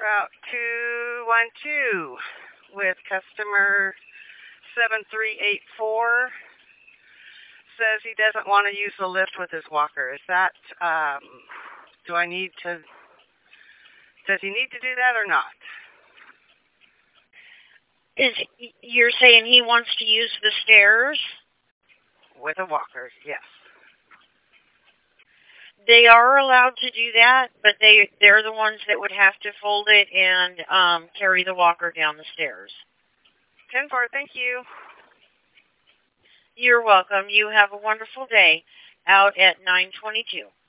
Route 212 with customer 7384. Says he doesn't want to use the lift with his walker. Is that, does he need to do that or not? You're saying he wants to use the stairs? With a walker, yes. They are allowed to do that, but they're the ones that would have to fold it and carry the walker down the stairs. 10-4, thank you. You're welcome. You have a wonderful day out at 922.